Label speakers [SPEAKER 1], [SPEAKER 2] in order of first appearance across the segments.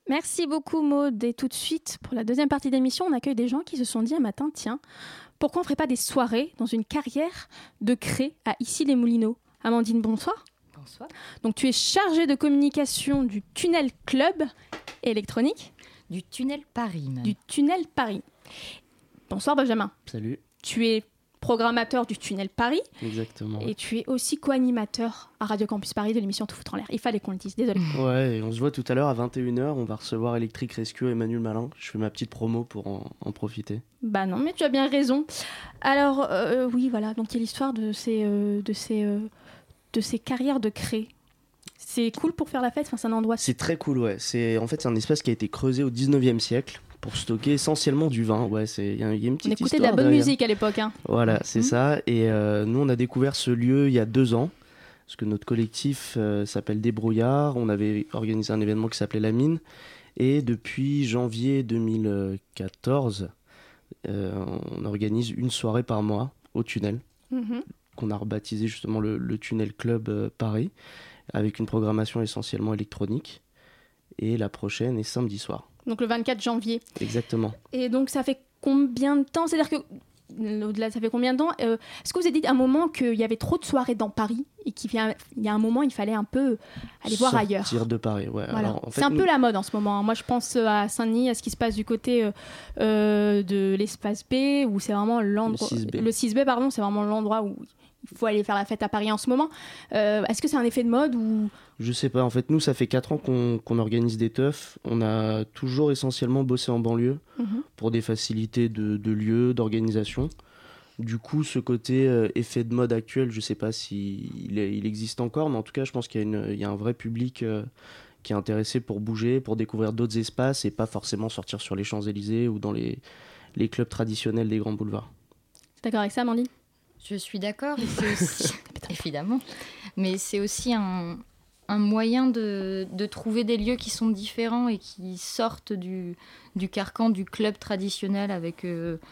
[SPEAKER 1] Merci beaucoup Maud. Et tout de suite, pour la deuxième partie d'émission, on accueille des gens qui se sont dit un matin, tiens, pourquoi on ne ferait pas des soirées dans une carrière de Cré à Issy-les-Moulineaux? Amandine, bonsoir.
[SPEAKER 2] Bonsoir.
[SPEAKER 1] Donc tu es chargée de communication du Tunnel Club électronique.
[SPEAKER 2] Du Tunnel Paris même.
[SPEAKER 1] Du Tunnel Paris. Bonsoir Benjamin.
[SPEAKER 3] Salut.
[SPEAKER 1] Tu es programmateur du Tunnel Paris.
[SPEAKER 3] Exactement.
[SPEAKER 1] Et tu es aussi co-animateur à Radio Campus Paris de l'émission Tout foutre en l'air. Il fallait qu'on le dise, désolé.
[SPEAKER 3] Ouais, et on se voit tout à l'heure à 21h, on va recevoir Electric Rescue et Manuel Malin. Je fais ma petite promo pour en profiter.
[SPEAKER 1] Bah non, mais tu as bien raison. Alors, oui, voilà, donc il y a l'histoire de ces carrières de Cré. C'est cool pour faire la fête, enfin, c'est un endroit...
[SPEAKER 3] C'est très cool, ouais. C'est un espace qui a été creusé au 19e siècle pour stocker essentiellement du vin. Ouais, il y a une petite histoire.
[SPEAKER 1] On écoutait de la bonne musique à l'époque. Hein.
[SPEAKER 3] Voilà, c'est ça. Et nous, on a découvert ce lieu il y a 2 ans. Parce que notre collectif s'appelle Débrouillard. On avait organisé un événement qui s'appelait La Mine. Et depuis janvier 2014, on organise une soirée par mois au Tunnel. Qu'on a rebaptisé justement le Tunnel Club Paris. Avec une programmation essentiellement électronique. Et la prochaine est samedi soir.
[SPEAKER 1] Donc le 24 janvier.
[SPEAKER 3] Exactement.
[SPEAKER 1] Et donc ça fait combien de temps? C'est-à-dire que, au-delà, ça fait combien de temps est-ce que vous avez dit à un moment qu'il y avait trop de soirées dans Paris et qu'il y a un moment, il fallait un peu aller voir ailleurs?
[SPEAKER 3] Sortir de Paris, ouais.
[SPEAKER 1] Voilà.
[SPEAKER 3] Alors, en fait,
[SPEAKER 1] c'est un peu la mode en ce moment. Moi, je pense à Saint-Denis, à ce qui se passe du côté de l'espace B, où c'est vraiment l'endroit... Le 6B, pardon, c'est vraiment l'endroit où... il faut aller faire la fête à Paris en ce moment. Est-ce que c'est un effet de mode ou...
[SPEAKER 3] Je sais pas. En fait, nous, ça fait 4 ans qu'on organise des teufs. On a toujours essentiellement bossé en banlieue pour des facilités de lieu, d'organisation. Du coup, ce côté effet de mode actuel, je sais pas s'il existe encore, mais en tout cas, je pense qu'il y a un vrai public qui est intéressé pour bouger, pour découvrir d'autres espaces et pas forcément sortir sur les Champs-Élysées ou dans les clubs traditionnels des grands boulevards.
[SPEAKER 1] T'es d'accord avec ça, Amandine?
[SPEAKER 2] Je suis d'accord, et c'est aussi, évidemment, mais c'est aussi un moyen de trouver des lieux qui sont différents et qui sortent du carcan du club traditionnel avec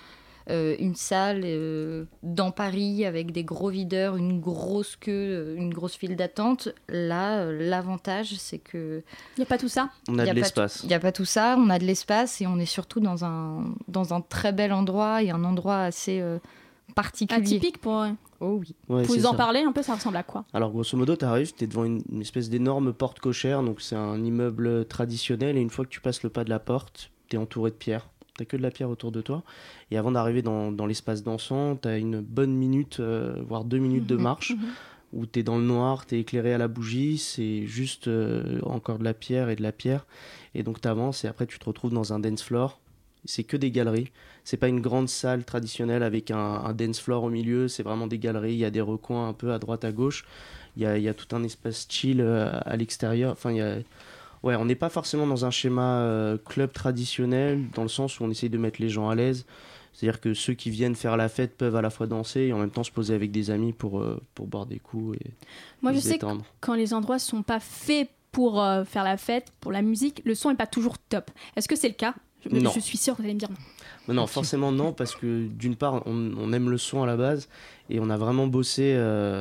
[SPEAKER 2] une salle dans Paris avec des gros videurs, une grosse queue, une grosse file d'attente. Là, l'avantage, c'est que...
[SPEAKER 1] Il n'y a pas tout ça?
[SPEAKER 3] On a de l'espace.
[SPEAKER 2] Il n'y a pas tout ça, on a de l'espace et on est surtout dans un très bel endroit et un endroit assez... particulier.
[SPEAKER 1] Atypique pour...
[SPEAKER 2] Oh oui.
[SPEAKER 3] Ouais,
[SPEAKER 1] vous pouvez en parler un peu, ça ressemble à quoi?
[SPEAKER 3] Alors grosso modo, t'arrives, t'es devant une espèce d'énorme porte cochère, donc c'est un immeuble traditionnel, et une fois que tu passes le pas de la porte, t'es entouré de pierres. T'as que de la pierre autour de toi. Et avant d'arriver dans l'espace dansant, t'as une bonne minute, voire 2 minutes de marche, où t'es dans le noir, t'es éclairé à la bougie, c'est juste encore de la pierre et de la pierre. Et donc t'avances, et après tu te retrouves dans un dance floor. C'est que des galeries. C'est pas une grande salle traditionnelle avec un dance floor au milieu. C'est vraiment des galeries. Il y a des recoins un peu à droite, à gauche. Il y a tout un espace chill à l'extérieur. Enfin, ouais, on n'est pas forcément dans un schéma club traditionnel, dans le sens où on essaye de mettre les gens à l'aise. C'est-à-dire que ceux qui viennent faire la fête peuvent à la fois danser et en même temps se poser avec des amis pour boire des coups et
[SPEAKER 1] Moi, je
[SPEAKER 3] se
[SPEAKER 1] sais
[SPEAKER 3] détendre.
[SPEAKER 1] que quand les endroits sont pas faits pour faire la fête, pour la musique, le son est pas toujours top. Est-ce que c'est le cas?
[SPEAKER 3] Non.
[SPEAKER 1] Je suis sûre que vous allez me dire non.
[SPEAKER 3] Non, forcément non, parce que d'une part, on aime le son à la base et on a vraiment bossé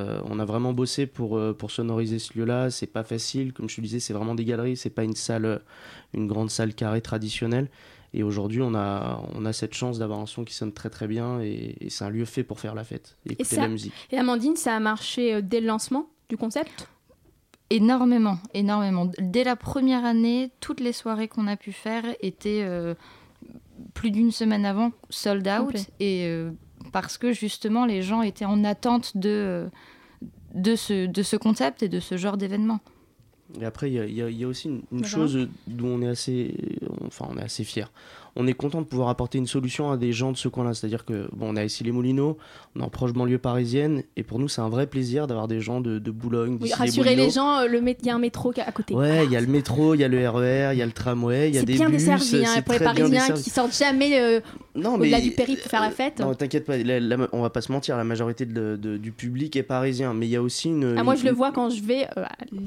[SPEAKER 3] pour sonoriser ce lieu-là. C'est pas facile, comme je te disais, c'est vraiment des galeries, c'est pas une grande salle carrée traditionnelle. Et aujourd'hui, on a cette chance d'avoir un son qui sonne très très bien et c'est un lieu fait pour faire la fête et écouter de la musique.
[SPEAKER 1] Et Amandine, ça a marché dès le lancement du concept?
[SPEAKER 2] Énormément. Dès la première année, toutes les soirées qu'on a pu faire étaient plus d'une semaine avant sold out.
[SPEAKER 1] Complet.
[SPEAKER 2] Et parce que justement, les gens étaient en attente de ce concept et de ce genre d'événement.
[SPEAKER 3] Et après, il y a aussi une chose dont on est assez fiers. On est content de pouvoir apporter une solution à des gens de ce coin-là. C'est-à-dire que on a Issy-les-Moulineaux, on est en proche banlieue parisienne, et pour nous, c'est un vrai plaisir d'avoir des gens de Boulogne,
[SPEAKER 1] Oui, rassurer les gens, il y a un métro à côté.
[SPEAKER 3] Ouais, il y a le métro, il y a le RER, il y a le tramway, il y a des bus.
[SPEAKER 1] C'est bien desservi pour les Parisiens qui sortent jamais au-delà du périph' pour faire la fête.
[SPEAKER 3] Non, t'inquiète pas, on va pas se mentir, la majorité du public est parisien, mais il y a aussi une...
[SPEAKER 1] moi, je le vois quand je vais à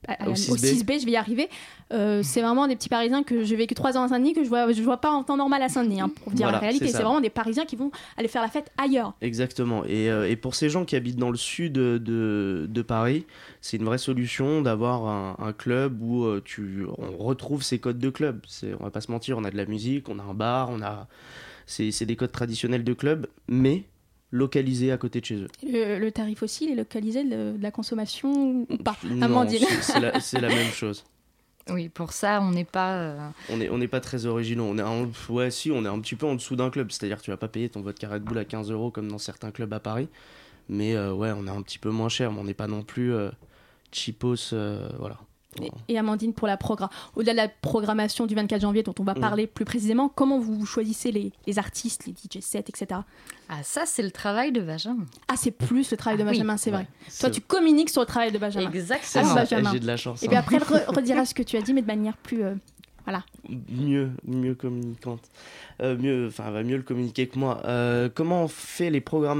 [SPEAKER 1] au 6B, je vais y arriver. C'est vraiment des petits Parisiens que j'ai vécu 3 ans à Saint-Denis que je vois pas en temps normal à Saint-Denis, pour dire la réalité. C'est vraiment des Parisiens qui vont aller faire la fête ailleurs.
[SPEAKER 3] Exactement. Et pour ces gens qui habitent dans le sud de Paris, c'est une vraie solution d'avoir un club où on retrouve ces codes de club. On va pas se mentir, on a de la musique, on a un bar, c'est des codes traditionnels de club, mais localisés à côté de chez eux.
[SPEAKER 1] Le tarif aussi, il est localisé de la consommation ou pas?
[SPEAKER 3] Non, Amandine. c'est la même chose.
[SPEAKER 2] Oui, pour ça, on n'est pas...
[SPEAKER 3] On n'est pas très originaux. On est un petit peu en dessous d'un club. C'est-à-dire que tu vas pas payer ton vodka Red Bull à 15 € comme dans certains clubs à Paris. Mais on est un petit peu moins cher, mais on n'est pas non plus cheapos, voilà.
[SPEAKER 1] Et Amandine, pour au-delà de la programmation du 24 janvier dont on va parler plus précisément, comment vous choisissez les artistes, les DJ sets, etc.
[SPEAKER 2] Ah, ça, c'est le travail de Benjamin.
[SPEAKER 1] Ah, c'est plus le travail de Benjamin, c'est vrai. Toi, tu communiques sur le travail de Benjamin.
[SPEAKER 2] Exactement.
[SPEAKER 1] Benjamin.
[SPEAKER 3] J'ai de la chance.
[SPEAKER 1] Et puis après, redira ce que tu as dit, mais de manière plus... voilà.
[SPEAKER 3] Mieux communicante. Elle va mieux le communiquer que moi. Comment on fait les programmations ?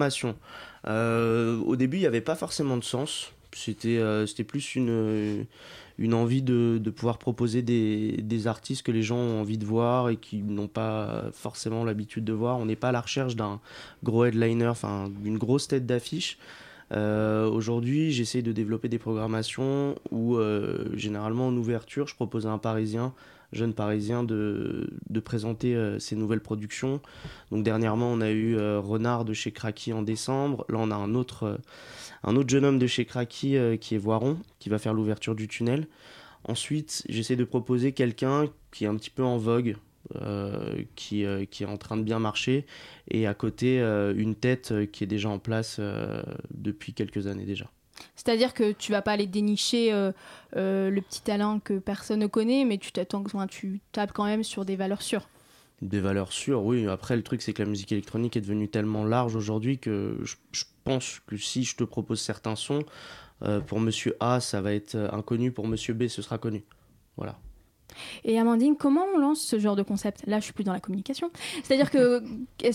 [SPEAKER 3] Au début, il n'y avait pas forcément de sens. C'était plus une envie de pouvoir proposer des artistes que les gens ont envie de voir et qui n'ont pas forcément l'habitude de voir. On n'est pas à la recherche d'un gros headliner, d'une grosse tête d'affiche. Aujourd'hui, j'essaie de développer des programmations où, généralement, en ouverture, je propose à un jeune Parisien, de présenter ses nouvelles productions. Donc, dernièrement, on a eu Renard de chez Cracky en décembre. Là, on a un autre jeune homme de chez Cracky qui est Voiron, qui va faire l'ouverture du tunnel. Ensuite, j'essaie de proposer quelqu'un qui est un petit peu en vogue, qui est en train de bien marcher, et à côté, une tête qui est déjà en place depuis quelques années déjà.
[SPEAKER 1] C'est-à-dire que tu vas pas aller dénicher le petit talent que personne ne connaît, mais tu tapes quand même sur des valeurs sûres.
[SPEAKER 3] Des valeurs sûres, oui. Après, le truc, c'est que la musique électronique est devenue tellement large aujourd'hui que je pense que si je te propose certains sons, pour Monsieur A, ça va être inconnu, pour Monsieur B, ce sera connu. Voilà.
[SPEAKER 1] Et Amandine, comment on lance ce genre de concept ? Là, je suis plus dans la communication. C'est-à-dire que,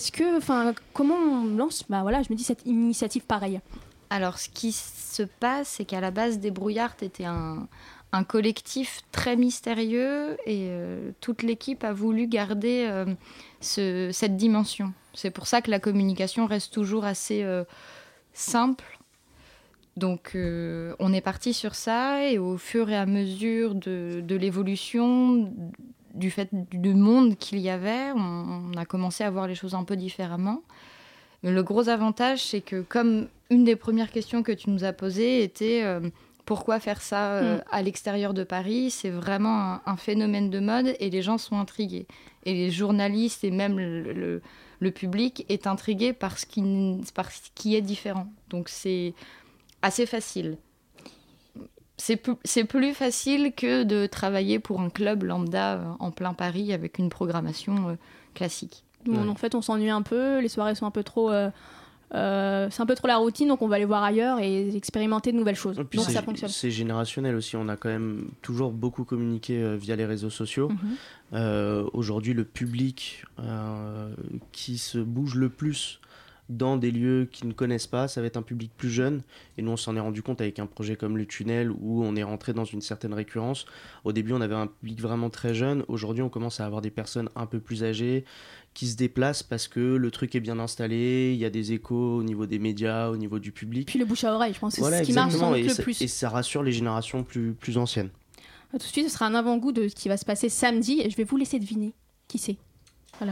[SPEAKER 1] comment on lance, je me dis, cette initiative pareille ?
[SPEAKER 2] Alors, ce qui se passe, c'est qu'à la base, Débrouillard était un collectif très mystérieux et toute l'équipe a voulu garder cette dimension. C'est pour ça que la communication reste toujours assez simple. Donc, on est parti sur ça et au fur et à mesure de l'évolution, du fait du monde qu'il y avait, on a commencé à voir les choses un peu différemment. Mais le gros avantage, c'est que comme une des premières questions que tu nous as posées était pourquoi faire ça à l'extérieur de Paris, c'est vraiment un phénomène de mode et les gens sont intrigués. Et les journalistes et même le public est intrigué par ce qui est différent. Donc c'est assez facile. C'est plus facile que de travailler pour un club lambda en plein Paris avec une programmation classique.
[SPEAKER 1] En fait, on s'ennuie un peu, les soirées sont un peu trop... c'est un peu trop la routine, donc on va aller voir ailleurs et expérimenter de nouvelles choses. Donc ça fonctionne.
[SPEAKER 3] C'est générationnel aussi, on a quand même toujours beaucoup communiqué via les réseaux sociaux. Aujourd'hui, le public qui se bouge le plus dans des lieux qu'ils ne connaissent pas, ça va être un public plus jeune. Et nous, on s'en est rendu compte avec un projet comme le Tunnel où on est rentré dans une certaine récurrence. Au début, on avait un public vraiment très jeune. Aujourd'hui, on commence à avoir des personnes un peu plus âgées qui se déplacent parce que le truc est bien installé, il y a des échos au niveau des médias, au niveau du public.
[SPEAKER 1] Puis le bouche à oreille, je pense, c'est ce qui marche sans doute le plus.
[SPEAKER 3] Et ça rassure les générations plus anciennes.
[SPEAKER 1] Tout de suite, ce sera un avant-goût de ce qui va se passer samedi et je vais vous laisser deviner qui c'est. Voilà.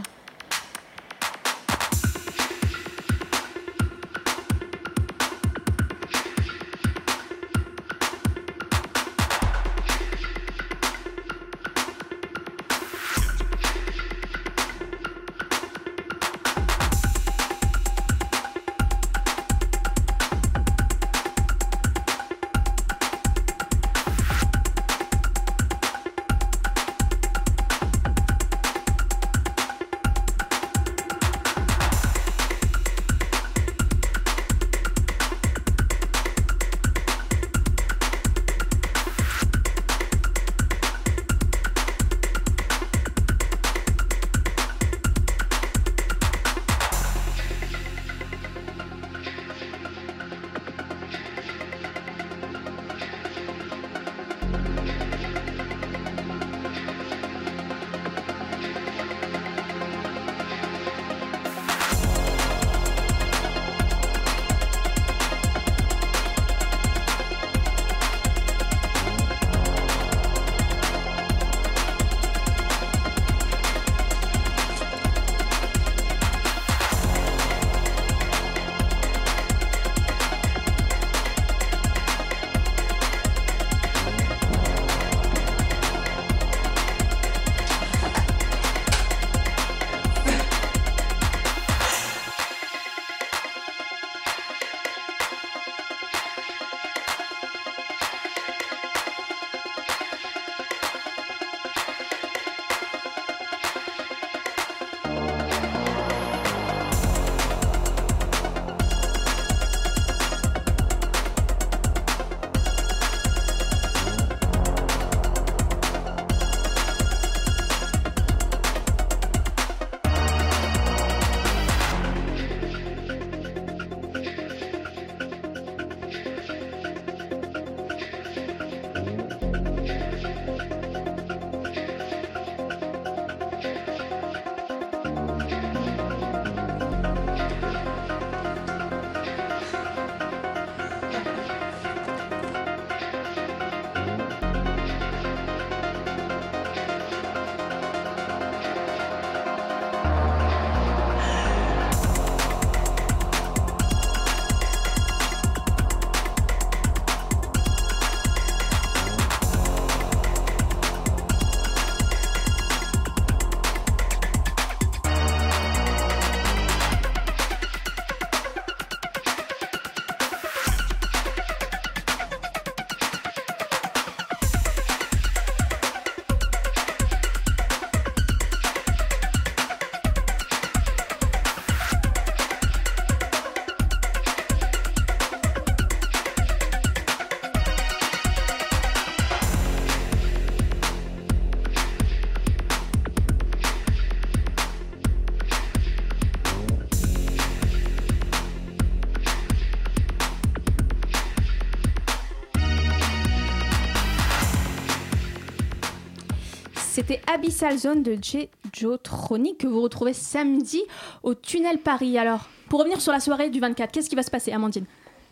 [SPEAKER 1] C'était Abyssal Zone de Jejotronic que vous retrouvez samedi au Tunnel Paris. Alors, pour revenir sur la soirée du 24, qu'est-ce qui va se passer, Amandine ?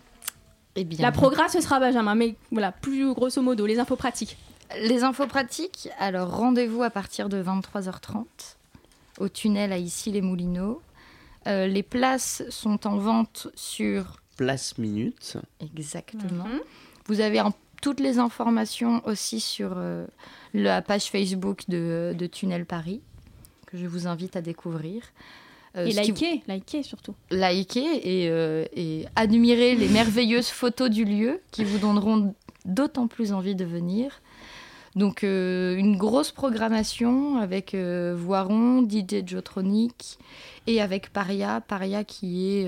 [SPEAKER 2] Eh bien,
[SPEAKER 1] la progra, ce sera Benjamin, mais voilà, plus grosso modo, les infos pratiques.
[SPEAKER 2] Les infos pratiques, alors rendez-vous à partir de 23h30 au tunnel à Issy-les-Moulineaux. Les places sont en vente sur...
[SPEAKER 3] Place Minute.
[SPEAKER 2] Exactement. Vous avez toutes les informations aussi sur la page Facebook de Tunnel Paris, que je vous invite à découvrir.
[SPEAKER 1] Et liker surtout.
[SPEAKER 2] Liker et admirer les merveilleuses photos du lieu qui vous donneront d'autant plus envie de venir. Donc une grosse programmation avec Voiron, DJ Jejotronic et avec Paria qui est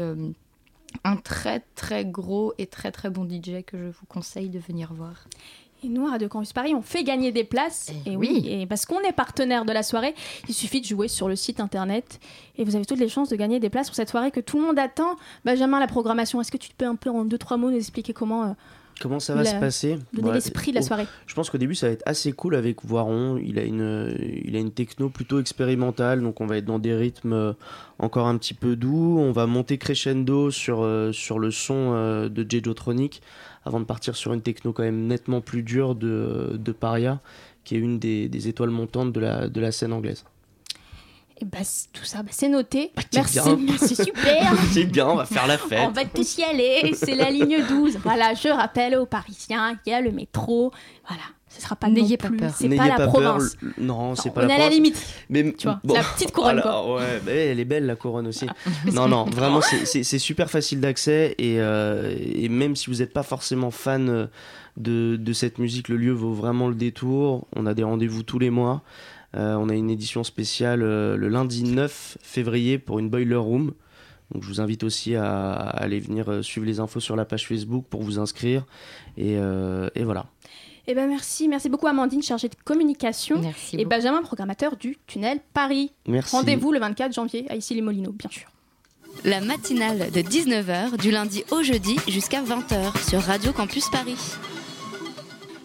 [SPEAKER 2] un très très gros et très très bon DJ que je vous conseille de venir voir.
[SPEAKER 1] Et nous, à Radio Campus Paris, on fait gagner des places. Et oui, et parce qu'on est partenaire de la soirée, il suffit de jouer sur le site internet et vous avez toutes les chances de gagner des places pour cette soirée que tout le monde attend. Benjamin, la programmation, est-ce que tu peux un peu en 2-3 mots nous expliquer comment
[SPEAKER 3] ça va se passer ?
[SPEAKER 1] Donner l'esprit de la soirée.
[SPEAKER 3] Je pense qu'au début, ça va être assez cool avec Voiron. Il a une techno plutôt expérimentale, donc on va être dans des rythmes encore un petit peu doux. On va monter crescendo sur le son de Jejotronic avant de partir sur une techno quand même nettement plus dure de Paria, qui est une des étoiles montantes de la scène anglaise.
[SPEAKER 1] Et tout ça, c'est noté. Merci, super.
[SPEAKER 3] C'est bien, on va faire la fête.
[SPEAKER 1] On va tous y aller, c'est la ligne 12. Voilà, je rappelle aux Parisiens qu'il y a le métro. Voilà, ce sera pas
[SPEAKER 2] N'ayez pas peur.
[SPEAKER 1] C'est pas la province.
[SPEAKER 3] Non, c'est pas la province.
[SPEAKER 1] On est à la limite.
[SPEAKER 3] Mais
[SPEAKER 1] tu vois, c'est la petite couronne, quoi.
[SPEAKER 3] Ouais, elle est belle la couronne aussi. Non, vraiment, c'est super facile d'accès et même si vous n'êtes pas forcément fan de cette musique, le lieu vaut vraiment le détour. On a des rendez-vous tous les mois. On a une édition spéciale le lundi 9 février pour une Boiler Room. Donc je vous invite aussi à aller venir suivre les infos sur la page Facebook pour vous inscrire. Et voilà.
[SPEAKER 1] Merci beaucoup Amandine, chargée de communication.
[SPEAKER 2] Merci
[SPEAKER 1] et Benjamin, programmateur du Tunnel Paris.
[SPEAKER 3] Merci.
[SPEAKER 1] Rendez-vous le 24 janvier à Issy-les-Moulineaux, bien sûr.
[SPEAKER 4] La matinale de 19h du lundi au jeudi jusqu'à 20h sur Radio Campus Paris.